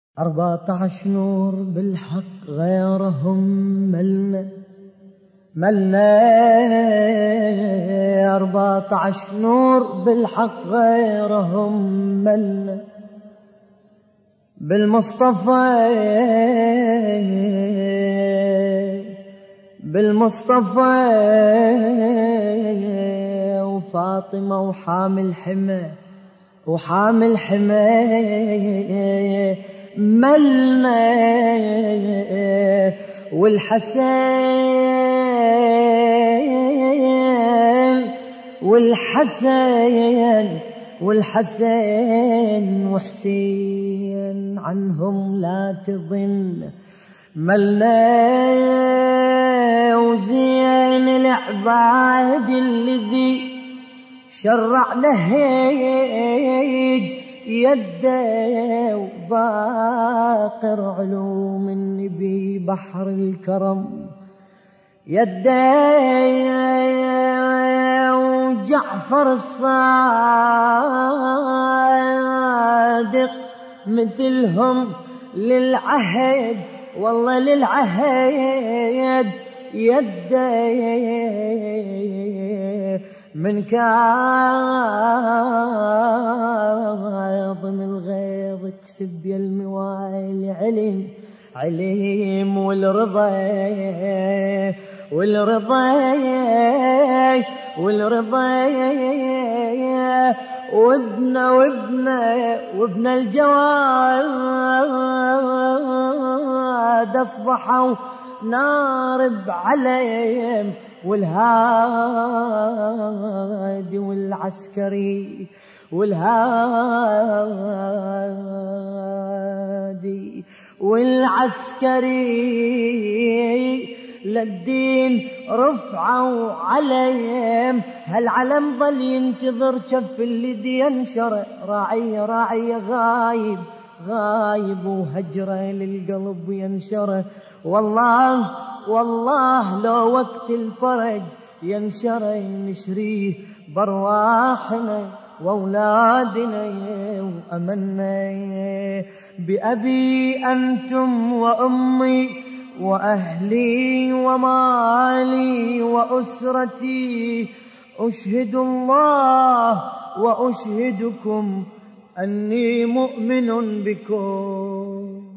14 نور بالحق غيرهم ملنا 14 نور بالحق غيرهم ملنا بالمصطفى وفاطمة وحامل حمى ملنا والحسين وحسين عنهم لا تظن ملنا وزين العباد الذي شرع نهيج يده وباقر علوم النبي بحر الكرم يده وجعفر الصادق مثلهم للعهد والله للعهد يده من كاظم الغيظ كسب يا الموايل عليم والرضا وابن الجواد أصبحوا نارب عليهم والهادي والعسكري للدين رفعوا عليهم هالعلم ظل ينتظر كف اللي ينشر راعي غايب وهجره للقلب ينشره والله لو وقت الفرج ينشره نشريه برواحنا وأولادنا وأمنا بأبي أنتم وأمي وأهلي ومالي وأسرتي أشهد الله وأشهدكم أني مؤمن بكم